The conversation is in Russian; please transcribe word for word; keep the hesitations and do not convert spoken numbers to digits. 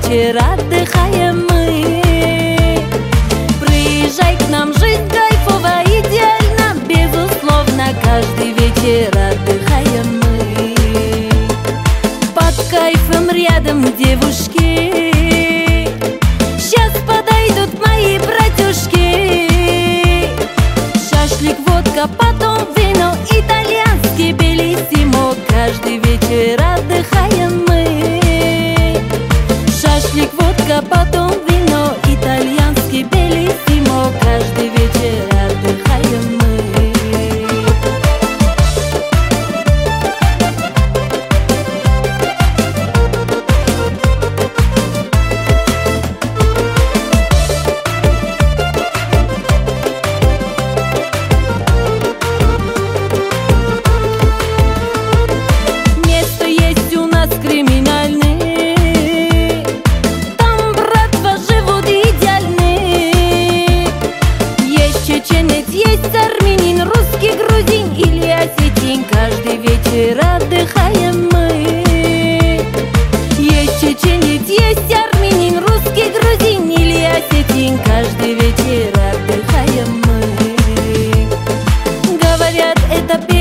вечер отдыхаем мы. Приезжай к нам, жизнь кайфовая, идеально, безусловно, каждый вечер отдыхаем мы. Под кайфом рядом девушки, сейчас подойдут мои братюшки. Шашлык, водка, потом вино, итальянский белиссимо, каждый вечер отдыхаем мы. Шашлык, водка, потом вино, итальянский белиссимо, каждый вечер отдыхаем мы. Криминальный, там, братва, живут идеальные. Есть чеченец, есть армянин, русский, грузин или осетин, каждый вечер отдыхаем мы. Есть чеченец, есть армянин, русский, грузин или осетин, каждый вечер отдыхаем мы. Говорят, это песня